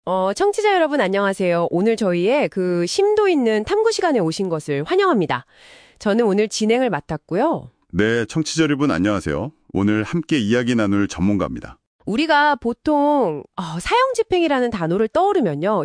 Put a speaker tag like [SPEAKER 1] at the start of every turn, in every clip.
[SPEAKER 1] 청취자 여러분 안녕하세요. 오늘 저희의 그 심도 있는 탐구 시간에 오신 것을 환영합니다. 저는 오늘 진행을 맡았고요.
[SPEAKER 2] 네, 청취자 여러분 안녕하세요. 오늘 함께 이야기 나눌 전문가입니다.
[SPEAKER 1] 우리가 보통 사형집행이라는 단어를 떠오르면요.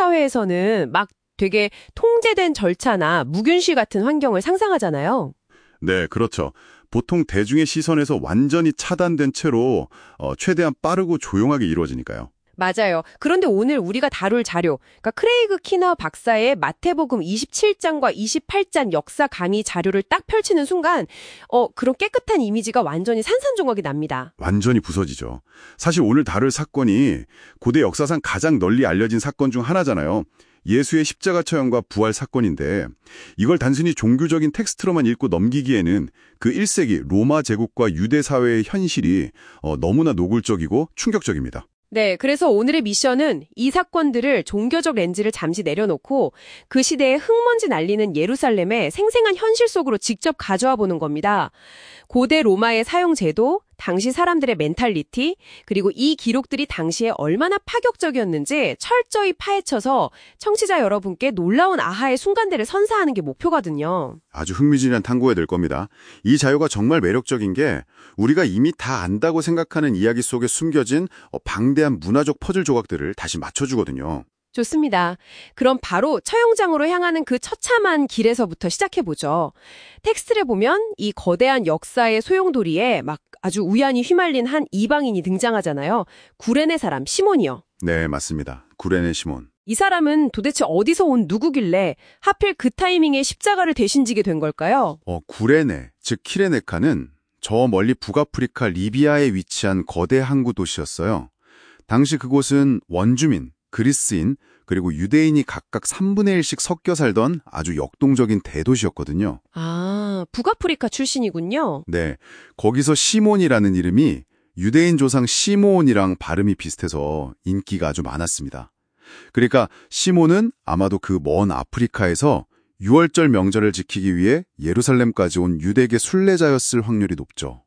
[SPEAKER 1] 현대사회에서는 막 되게 통제된 절차나 무균실 같은 환경을 상상하잖아요.
[SPEAKER 2] 네, 그렇죠. 보통 대중의 시선에서 완전히 차단된 채로 최대한 빠르고 조용하게 이루어지니까요.
[SPEAKER 1] 맞아요. 그런데 오늘 우리가 다룰 자료, 그러니까 크레이그 키너 박사의 마태복음 27장과 28장 역사 강의 자료를 딱 펼치는 순간 그런 깨끗한 이미지가 완전히 산산조각이 납니다.
[SPEAKER 2] 완전히 부서지죠. 사실 오늘 다룰 사건이 고대 역사상 가장 널리 알려진 사건 중 하나잖아요. 예수의 십자가 처형과 부활 사건인데 이걸 단순히 종교적인 텍스트로만 읽고 넘기기에는 그 1세기 로마 제국과 유대 사회의 현실이 너무나 노골적이고 충격적입니다.
[SPEAKER 1] 네, 그래서 오늘의 미션은 이 사건들을 종교적 렌즈를 잠시 내려놓고 그 시대에 흙먼지 날리는 예루살렘의 생생한 현실 속으로 직접 가져와 보는 겁니다. 고대 로마의 사형 제도, 당시 사람들의 멘탈리티, 그리고 이 기록들이 당시에 얼마나 파격적이었는지 철저히 파헤쳐서 청취자 여러분께 놀라운 아하의 순간들을 선사하는 게 목표거든요.
[SPEAKER 2] 아주 흥미진진한 탐구가 될 겁니다. 이 자료가 정말 매력적인 게 우리가 이미 다 안다고 생각하는 이야기 속에 숨겨진 방대한 문화적 퍼즐 조각들을 다시 맞춰주거든요.
[SPEAKER 1] 좋습니다. 그럼 바로 처형장으로 향하는 그 처참한 길에서부터 시작해보죠. 텍스트를 보면 이 거대한 역사의 소용돌이에 막 아주 우연히 휘말린 한 이방인이 등장하잖아요. 구레네 사람 시몬이요.
[SPEAKER 2] 네, 맞습니다. 구레네 시몬.
[SPEAKER 1] 이 사람은 도대체 어디서 온 누구길래 하필 그 타이밍에 십자가를 대신지게 된 걸까요?
[SPEAKER 2] 구레네, 즉 키레네카는 저 멀리 북아프리카 리비아에 위치한 거대 항구 도시였어요. 당시 그곳은 원주민, 그리스인, 그리고 유대인이 각각 3분의 1씩 섞여 살던 아주 역동적인 대도시였거든요.
[SPEAKER 1] 아, 북아프리카 출신이군요.
[SPEAKER 2] 네, 거기서 시몬이라는 이름이 유대인 조상 시므온이랑 발음이 비슷해서 인기가 아주 많았습니다. 그러니까 시몬은 아마도 그 먼 아프리카에서 유월절 명절을 지키기 위해 예루살렘까지 온 유대계 순례자였을 확률이 높죠.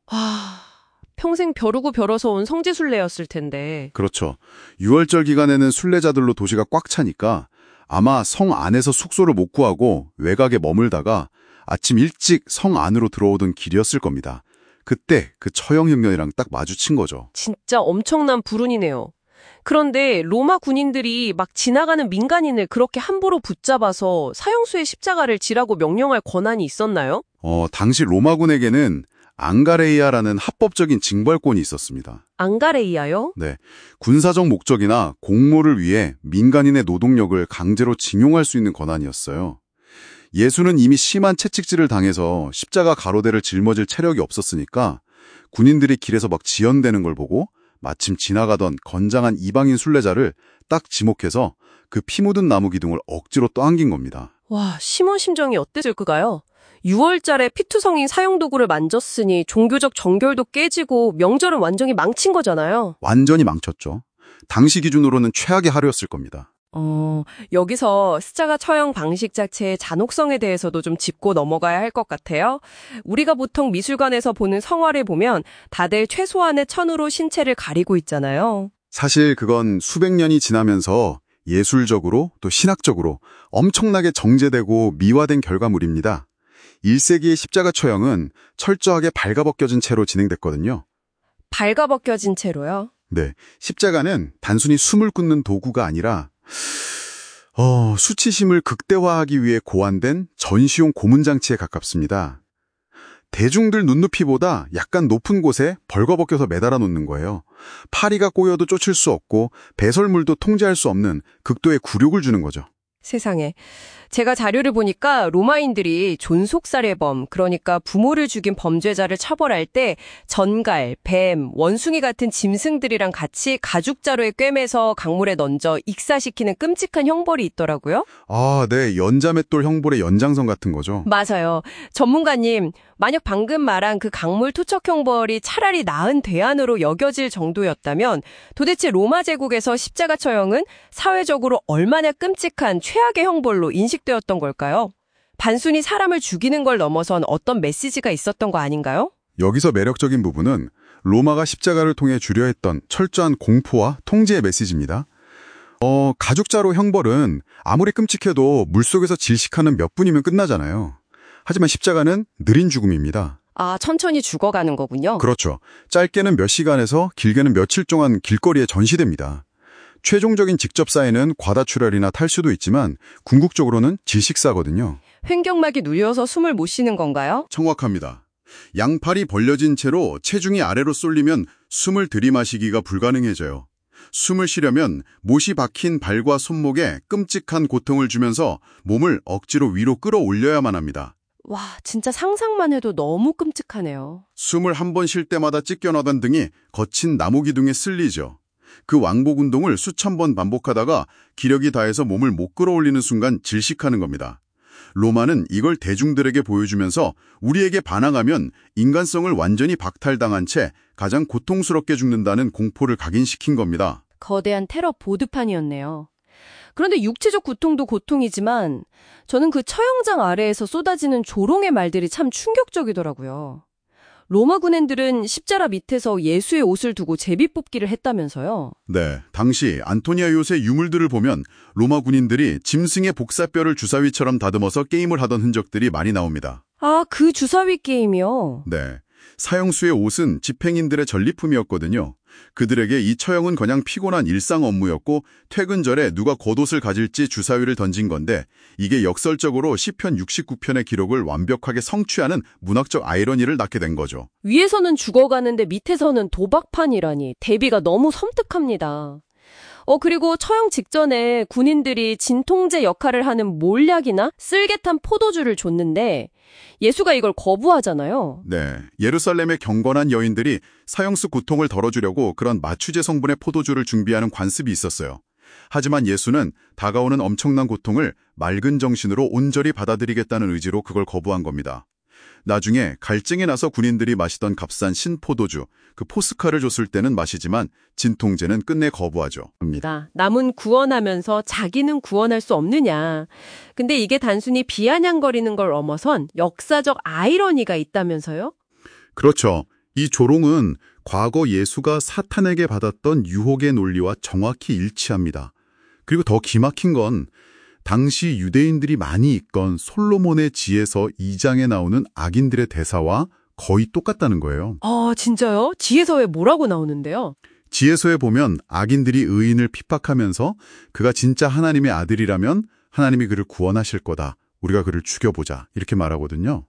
[SPEAKER 1] 평생 벼르고 벼러서 온 성지순례였을 텐데.
[SPEAKER 2] 그렇죠. 유월절 기간에는 순례자들로 도시가 꽉 차니까 아마 성 안에서 숙소를 못 구하고 외곽에 머물다가 아침 일찍 성 안으로 들어오던 길이었을 겁니다. 그때 그 처형 흉년이랑 딱 마주친 거죠.
[SPEAKER 1] 진짜 엄청난 불운이네요. 그런데 로마 군인들이 막 지나가는 민간인을 그렇게 함부로 붙잡아서 사형수의 십자가를 지라고 명령할 권한이 있었나요?
[SPEAKER 2] 당시 로마군에게는 앙가레이아라는 합법적인 징벌권이 있었습니다.
[SPEAKER 1] 앙가레이아요?
[SPEAKER 2] 네, 군사적 목적이나 공모를 위해 민간인의 노동력을 강제로 징용할 수 있는 권한이었어요. 예수는 이미 심한 채찍질을 당해서 십자가 가로대를 짊어질 체력이 없었으니까 군인들이 길에서 막 지연되는 걸 보고 마침 지나가던 건장한 이방인 순례자를 딱 지목해서 그 피 묻은 나무 기둥을 억지로 떠안긴 겁니다.
[SPEAKER 1] 와, 시몬 심정이 어땠을까요? 6월달에 피투성이 사용도구를 만졌으니 종교적 정결도 깨지고 명절은 완전히 망친 거잖아요.
[SPEAKER 2] 완전히 망쳤죠. 당시 기준으로는 최악의 하루였을 겁니다.
[SPEAKER 1] 여기서 십자가 처형 방식 자체의 잔혹성에 대해서도 좀 짚고 넘어가야 할 것 같아요. 우리가 보통 미술관에서 보는 성화를 보면 다들 최소한의 천으로 신체를 가리고 있잖아요.
[SPEAKER 2] 사실 그건 수백 년이 지나면서 예술적으로 또 신학적으로 엄청나게 정제되고 미화된 결과물입니다. 1세기의 십자가 처형은 철저하게 발가벗겨진 채로 진행됐거든요.
[SPEAKER 1] 발가벗겨진 채로요?
[SPEAKER 2] 네, 십자가는 단순히 숨을 끊는 도구가 아니라 수치심을 극대화하기 위해 고안된 전시용 고문장치에 가깝습니다. 대중들 눈높이보다 약간 높은 곳에 벌거벗겨서 매달아 놓는 거예요. 파리가 꼬여도 쫓을 수 없고 배설물도 통제할 수 없는 극도의 굴욕을 주는 거죠.
[SPEAKER 1] 세상에. 제가 자료를 보니까 로마인들이 존속살해범, 그러니까 부모를 죽인 범죄자를 처벌할 때 전갈, 뱀, 원숭이 같은 짐승들이랑 같이 가죽자루에 꿰매서 강물에 던져 익사시키는 끔찍한 형벌이 있더라고요.
[SPEAKER 2] 아, 네. 연자맷돌 형벌의 연장선 같은 거죠.
[SPEAKER 1] 맞아요. 전문가님, 만약 방금 말한 그 강물 투척 형벌이 차라리 나은 대안으로 여겨질 정도였다면 도대체 로마 제국에서 십자가 처형은 사회적으로 얼마나 끔찍한 최악의 형벌로 인식되었던 걸까요? 단순히 사람을 죽이는 걸 넘어선 어떤 메시지가 있었던 거 아닌가요?
[SPEAKER 2] 여기서 매력적인 부분은 로마가 십자가를 통해 주려 했던 철저한 공포와 통제의 메시지입니다. 가죽자루 형벌은 아무리 끔찍해도 물속에서 질식하는 몇 분이면 끝나잖아요. 하지만 십자가는 느린 죽음입니다.
[SPEAKER 1] 아, 천천히 죽어가는 거군요.
[SPEAKER 2] 그렇죠. 짧게는 몇 시간에서 길게는 며칠 동안 길거리에 전시됩니다. 최종적인 직접 사인은 과다출혈이나 탈수도 있지만 궁극적으로는 질식사거든요.
[SPEAKER 1] 횡격막이 눌려서 숨을 못 쉬는 건가요?
[SPEAKER 2] 정확합니다. 양팔이 벌려진 채로 체중이 아래로 쏠리면 숨을 들이마시기가 불가능해져요. 숨을 쉬려면 못이 박힌 발과 손목에 끔찍한 고통을 주면서 몸을 억지로 위로 끌어올려야만 합니다.
[SPEAKER 1] 와, 진짜 상상만 해도 너무 끔찍하네요.
[SPEAKER 2] 숨을 한 번 쉴 때마다 찢겨나던 등이 거친 나무 기둥에 쓸리죠. 그 왕복 운동을 수천 번 반복하다가 기력이 다해서 몸을 못 끌어올리는 순간 질식하는 겁니다. 로마는 이걸 대중들에게 보여주면서 우리에게 반항하면 인간성을 완전히 박탈당한 채 가장 고통스럽게 죽는다는 공포를 각인시킨 겁니다.
[SPEAKER 1] 거대한 테러 보드판이었네요. 그런데 육체적 고통도 고통이지만 저는 그 처형장 아래에서 쏟아지는 조롱의 말들이 참 충격적이더라고요. 로마 군인들은 십자가 밑에서 예수의 옷을 두고 제비뽑기를 했다면서요?
[SPEAKER 2] 네, 당시 안토니아 요새 유물들을 보면 로마 군인들이 짐승의 복사뼈를 주사위처럼 다듬어서 게임을 하던 흔적들이 많이 나옵니다.
[SPEAKER 1] 아, 그 주사위 게임이요?
[SPEAKER 2] 네, 사형수의 옷은 집행인들의 전리품이었거든요. 그들에게 이 처형은 그냥 피곤한 일상 업무였고 퇴근 전에 누가 겉옷을 가질지 주사위를 던진 건데 이게 역설적으로 시편 69편의 기록을 완벽하게 성취하는 문학적 아이러니를 낳게 된 거죠.
[SPEAKER 1] 위에서는 죽어가는데 밑에서는 도박판이라니 대비가 너무 섬뜩합니다. 그리고 처형 직전에 군인들이 진통제 역할을 하는 몰약이나 쓸개탄 포도주를 줬는데 예수가 이걸 거부하잖아요.
[SPEAKER 2] 네, 예루살렘의 경건한 여인들이 사형수 고통을 덜어주려고 그런 마취제 성분의 포도주를 준비하는 관습이 있었어요. 하지만 예수는 다가오는 엄청난 고통을 맑은 정신으로 온전히 받아들이겠다는 의지로 그걸 거부한 겁니다. 나중에 갈증이 나서 군인들이 마시던 값싼 신포도주, 그 포스카를 줬을 때는 마시지만 진통제는 끝내 거부하죠.
[SPEAKER 1] 남은 구원하면서 자기는 구원할 수 없느냐. 근데 이게 단순히 비아냥거리는 걸 넘어선 역사적 아이러니가 있다면서요?
[SPEAKER 2] 그렇죠. 이 조롱은 과거 예수가 사탄에게 받았던 유혹의 논리와 정확히 일치합니다. 그리고 더 기막힌 건 당시 유대인들이 많이 읽건 솔로몬의 지에서 2장에 나오는 악인들의 대사와 거의 똑같다는 거예요.
[SPEAKER 1] 아, 진짜요? 지혜서에 뭐라고 나오는데요?
[SPEAKER 2] 지혜서에 보면 악인들이 의인을 핍박하면서 그가 진짜 하나님의 아들이라면 하나님이 그를 구원하실 거다. 우리가 그를 죽여보자. 이렇게 말하거든요.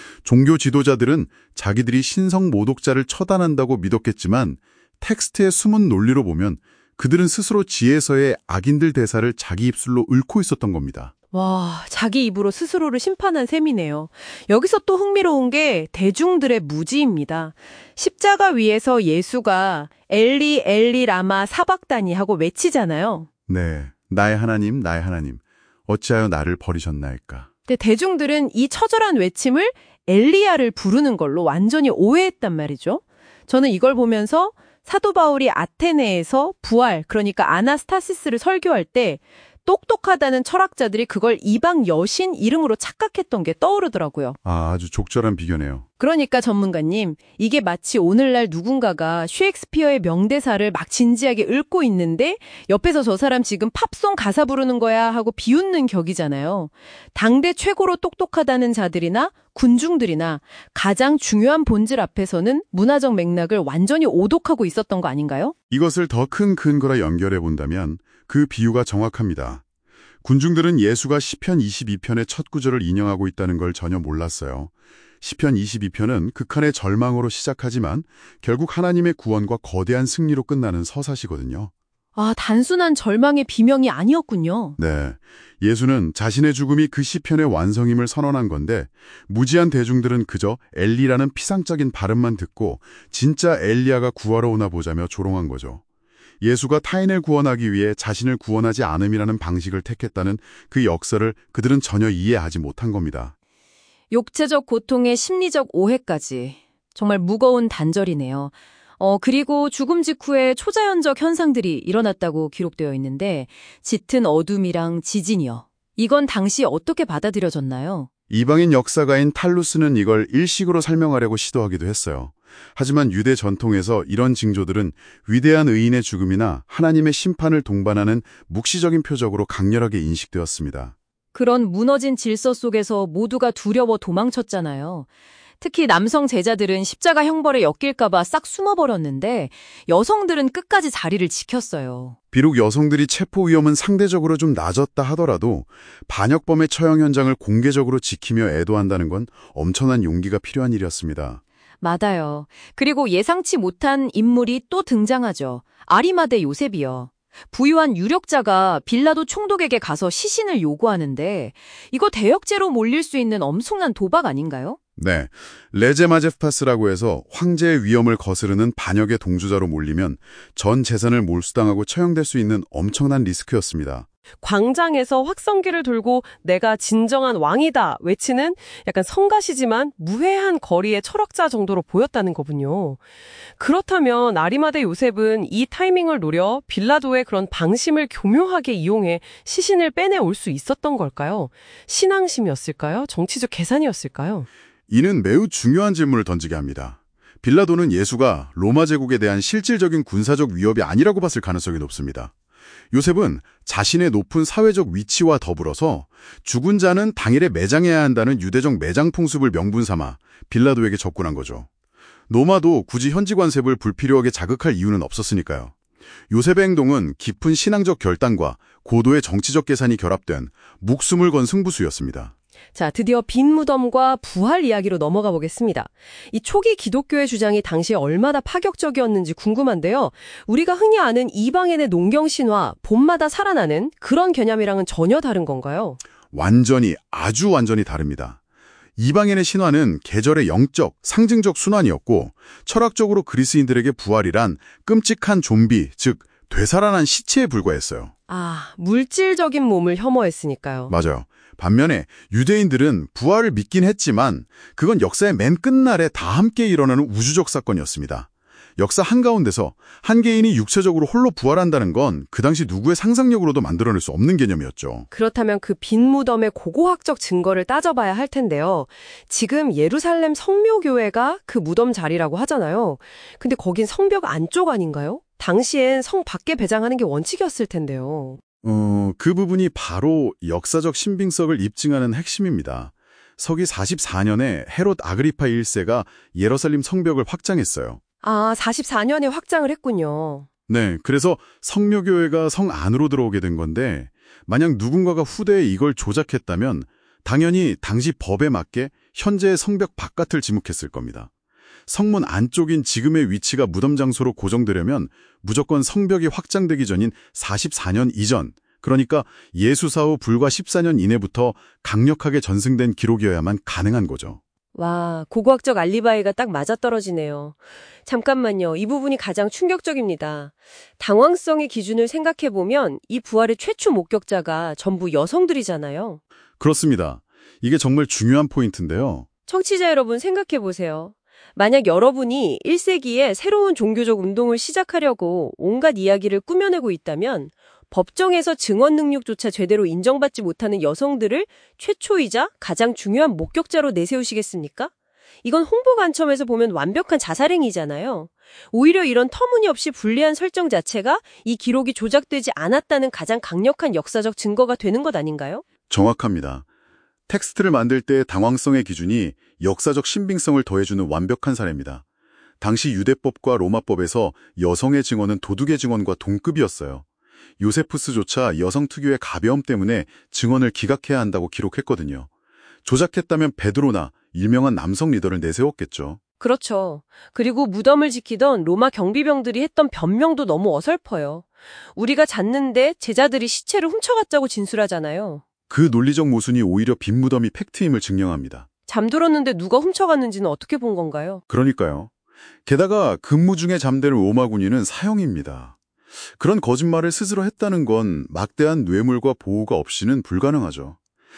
[SPEAKER 2] 종교 지도자들은 자기들이 신성 모독자를 처단한다고 믿었겠지만 텍스트의 숨은 논리로 보면 그들은 스스로 지혜서의 악인들 대사를 자기 입술로 읊고 있었던 겁니다.
[SPEAKER 1] 와, 자기 입으로 스스로를 심판한 셈이네요. 여기서 또 흥미로운 게 대중들의 무지입니다. 십자가 위에서 예수가 엘리 엘리 라마 사박다니 하고 외치잖아요.
[SPEAKER 2] 네, 나의 하나님, 나의 하나님, 어찌하여 나를 버리셨나이까.
[SPEAKER 1] 근데 대중들은 이 처절한 외침을 엘리야를 부르는 걸로 완전히 오해했단 말이죠. 저는 이걸 보면서 사도 바울이 아테네에서 부활, 그러니까 아나스타시스를 설교할 때 똑똑하다는 철학자들이 그걸 이방 여신 이름으로 착각했던 게 떠오르더라고요.
[SPEAKER 2] 아주 적절한 비교네요.
[SPEAKER 1] 그러니까 전문가님, 이게 마치 오늘날 누군가가 셰익스피어의 명대사를 막 진지하게 읊고 있는데 옆에서 저 사람 지금 팝송 가사 부르는 거야 하고 비웃는 격이잖아요. 당대 최고로 똑똑하다는 자들이나 군중들이나 가장 중요한 본질 앞에서는 문화적 맥락을 완전히 오독하고 있었던 거 아닌가요?
[SPEAKER 2] 이것을 더 큰 근거라 연결해 본다면 그 비유가 정확합니다. 군중들은 예수가 시편 22편의 첫 구절을 인용하고 있다는 걸 전혀 몰랐어요. 시편 22편은 극한의 절망으로 시작하지만 결국 하나님의 구원과 거대한 승리로 끝나는 서사시거든요.
[SPEAKER 1] 아, 단순한 절망의 비명이 아니었군요.
[SPEAKER 2] 네, 예수는 자신의 죽음이 그 시편의 완성임을 선언한 건데 무지한 대중들은 그저 엘리라는 피상적인 발음만 듣고 진짜 엘리야가 구하러 오나 보자며 조롱한 거죠. 예수가 타인을 구원하기 위해 자신을 구원하지 않음이라는 방식을 택했다는 그 역사를 그들은 전혀 이해하지 못한 겁니다.
[SPEAKER 1] 육체적 고통의 심리적 오해까지. 정말 무거운 단절이네요. 그리고 죽음 직후에 초자연적 현상들이 일어났다고 기록되어 있는데 짙은 어둠이랑 지진이요. 이건 당시 어떻게 받아들여졌나요?
[SPEAKER 2] 이방인 역사가인 탈루스는 이걸 일식으로 설명하려고 시도하기도 했어요. 하지만 유대 전통에서 이런 징조들은 위대한 의인의 죽음이나 하나님의 심판을 동반하는 묵시적인 표적으로 강렬하게 인식되었습니다.
[SPEAKER 3] 그런 무너진 질서 속에서 모두가 두려워 도망쳤잖아요. 특히 남성 제자들은 십자가 형벌에 엮일까봐 싹 숨어버렸는데 여성들은 끝까지 자리를 지켰어요.
[SPEAKER 2] 비록 여성들이 체포 위험은 상대적으로 좀 낮았다 하더라도 반역범의 처형 현장을 공개적으로 지키며 애도한다는 건 엄청난 용기가 필요한 일이었습니다.
[SPEAKER 3] 맞아요. 그리고 예상치 못한 인물이 또 등장하죠. 아리마대 요셉이요. 부유한 유력자가 빌라도 총독에게 가서 시신을 요구하는데 이거 대역죄로 몰릴 수 있는 엄청난 도박 아닌가요?
[SPEAKER 2] 네, 레제마제프타스라고 해서 황제의 위엄을 거스르는 반역의 동조자로 몰리면 전 재산을 몰수당하고 처형될 수 있는 엄청난 리스크였습니다.
[SPEAKER 1] 광장에서 확성기를 들고 내가 진정한 왕이다 외치는 약간 성가시지만 무해한 거리의 철학자 정도로 보였다는 거군요. 그렇다면 아리마대 요셉은 이 타이밍을 노려 빌라도의 그런 방심을 교묘하게 이용해 시신을 빼내올 수 있었던 걸까요? 신앙심이었을까요? 정치적 계산이었을까요?
[SPEAKER 2] 이는 매우 중요한 질문을 던지게 합니다. 빌라도는 예수가 로마 제국에 대한 실질적인 군사적 위협이 아니라고 봤을 가능성이 높습니다. 요셉은 자신의 높은 사회적 위치와 더불어서 죽은 자는 당일에 매장해야 한다는 유대적 매장 풍습을 명분 삼아 빌라도에게 접근한 거죠. 로마도 굳이 현지 관습을 불필요하게 자극할 이유는 없었으니까요. 요셉의 행동은 깊은 신앙적 결단과 고도의 정치적 계산이 결합된 목숨을 건 승부수였습니다.
[SPEAKER 1] 자, 드디어 빈 무덤과 부활 이야기로 넘어가 보겠습니다. 이 초기 기독교의 주장이 당시에 얼마나 파격적이었는지 궁금한데요. 우리가 흔히 아는 이방인의 농경신화, 봄마다 살아나는 그런 개념이랑은 전혀 다른 건가요?
[SPEAKER 2] 아주 완전히 다릅니다. 이방인의 신화는 계절의 영적, 상징적 순환이었고 철학적으로 그리스인들에게 부활이란 끔찍한 좀비, 즉 되살아난 시체에 불과했어요.
[SPEAKER 1] 아, 물질적인 몸을 혐오했으니까요.
[SPEAKER 2] 맞아요. 반면에 유대인들은 부활을 믿긴 했지만 그건 역사의 맨 끝날에 다 함께 일어나는 우주적 사건이었습니다. 역사 한가운데서 한 개인이 육체적으로 홀로 부활한다는 건 그 당시 누구의 상상력으로도 만들어낼 수 없는 개념이었죠.
[SPEAKER 1] 그렇다면 그 빈 무덤의 고고학적 증거를 따져봐야 할 텐데요. 지금 예루살렘 성묘교회가 그 무덤 자리라고 하잖아요. 근데 거긴 성벽 안쪽 아닌가요? 당시엔 성 밖에 배장하는 게 원칙이었을 텐데요.
[SPEAKER 2] 그 부분이 바로 역사적 신빙성을 입증하는 핵심입니다. 서기 44년에 헤롯 아그리파 1세가 예루살렘 성벽을 확장했어요.
[SPEAKER 1] 아, 44년에 확장을 했군요.
[SPEAKER 2] 네, 그래서 성묘교회가 성 안으로 들어오게 된 건데 만약 누군가가 후대에 이걸 조작했다면 당연히 당시 법에 맞게 현재의 성벽 바깥을 지목했을 겁니다. 성문 안쪽인 지금의 위치가 무덤 장소로 고정되려면 무조건 성벽이 확장되기 전인 44년 이전, 그러니까 예수 사후 불과 14년 이내부터 강력하게 전승된 기록이어야만 가능한 거죠.
[SPEAKER 1] 와, 고고학적 알리바이가 딱 맞아떨어지네요. 잠깐만요. 이 부분이 가장 충격적입니다. 당황성의 기준을 생각해보면 이 부활의 최초 목격자가 전부 여성들이잖아요.
[SPEAKER 2] 그렇습니다. 이게 정말 중요한 포인트인데요.
[SPEAKER 1] 청취자 여러분 생각해보세요. 만약 여러분이 1세기에 새로운 종교적 운동을 시작하려고 온갖 이야기를 꾸며내고 있다면 법정에서 증언 능력조차 제대로 인정받지 못하는 여성들을 최초이자 가장 중요한 목격자로 내세우시겠습니까? 이건 홍보 관점에서 보면 완벽한 자살행위잖아요. 오히려 이런 터무니없이 불리한 설정 자체가 이 기록이 조작되지 않았다는 가장 강력한 역사적 증거가 되는 것 아닌가요?
[SPEAKER 2] 정확합니다. 텍스트를 만들 때 당황성의 기준이 역사적 신빙성을 더해주는 완벽한 사례입니다. 당시 유대법과 로마법에서 여성의 증언은 도둑의 증언과 동급이었어요. 요세푸스조차 여성 특유의 가벼움 때문에 증언을 기각해야 한다고 기록했거든요. 조작했다면 베드로나 유명한 남성 리더를 내세웠겠죠.
[SPEAKER 1] 그렇죠. 그리고 무덤을 지키던 로마 경비병들이 했던 변명도 너무 어설퍼요. 우리가 잤는데 제자들이 시체를 훔쳐갔다고 진술하잖아요.
[SPEAKER 2] 그 논리적 모순이 오히려 빈 무덤이 팩트임을 증명합니다.
[SPEAKER 1] 잠들었는데 누가 훔쳐갔는지는 어떻게 본 건가요?
[SPEAKER 2] 그러니까요. 게다가 근무 중에 잠드는 로마 군인은 사형입니다. 그런 거짓말을 스스로 했다는 건 막대한 뇌물과 보호가 없이는 불가능하죠.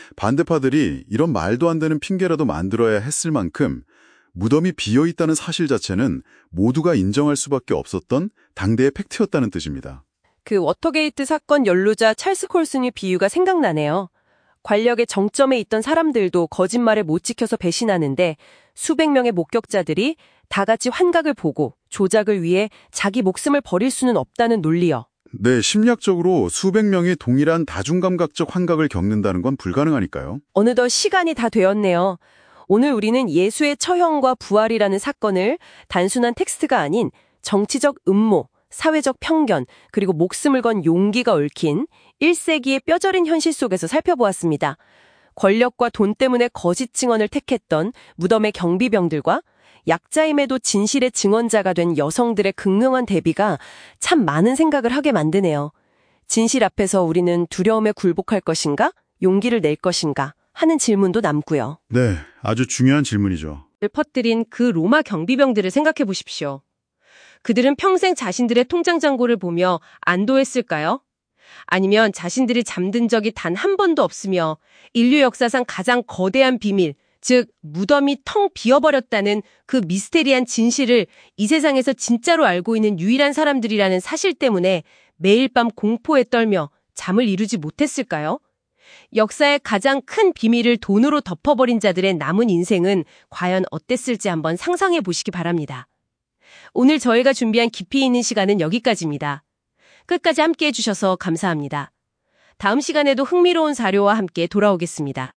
[SPEAKER 2] 반대파들이 이런 말도 안 되는 핑계라도 만들어야 했을 만큼 무덤이 비어있다는 사실 자체는 모두가 인정할 수밖에 없었던 당대의 팩트였다는 뜻입니다.
[SPEAKER 1] 그 워터게이트 사건 연루자 찰스 콜슨의 비유가 생각나네요. 권력의 정점에 있던 사람들도 거짓말을 못 지켜서 배신하는데 수백 명의 목격자들이 다 같이 환각을 보고 조작을 위해 자기 목숨을 버릴 수는 없다는 논리요.
[SPEAKER 2] 네, 심리학적으로 수백 명이 동일한 다중감각적 환각을 겪는다는 건 불가능하니까요.
[SPEAKER 1] 어느덧 시간이 다 되었네요. 오늘 우리는 예수의 처형과 부활이라는 사건을 단순한 텍스트가 아닌 정치적 음모, 사회적 편견, 그리고 목숨을 건 용기가 얽힌 1세기의 뼈저린 현실 속에서 살펴보았습니다. 권력과 돈 때문에 거짓 증언을 택했던 무덤의 경비병들과 약자임에도 진실의 증언자가 된 여성들의 극명한 대비가 참 많은 생각을 하게 만드네요. 진실 앞에서 우리는 두려움에 굴복할 것인가? 용기를 낼 것인가? 하는 질문도 남고요.
[SPEAKER 2] 네, 아주 중요한 질문이죠.
[SPEAKER 1] 퍼뜨린 그 로마 경비병들을 생각해 보십시오. 그들은 평생 자신들의 통장 잔고를 보며 안도했을까요? 아니면 자신들이 잠든 적이 단 한 번도 없으며 인류 역사상 가장 거대한 비밀, 즉 무덤이 텅 비어버렸다는 그 미스테리한 진실을 이 세상에서 진짜로 알고 있는 유일한 사람들이라는 사실 때문에 매일 밤 공포에 떨며 잠을 이루지 못했을까요? 역사의 가장 큰 비밀을 돈으로 덮어버린 자들의 남은 인생은 과연 어땠을지 한번 상상해 보시기 바랍니다. 오늘 저희가 준비한 깊이 있는 시간은 여기까지입니다. 끝까지 함께해 주셔서 감사합니다. 다음 시간에도 흥미로운 자료와 함께 돌아오겠습니다.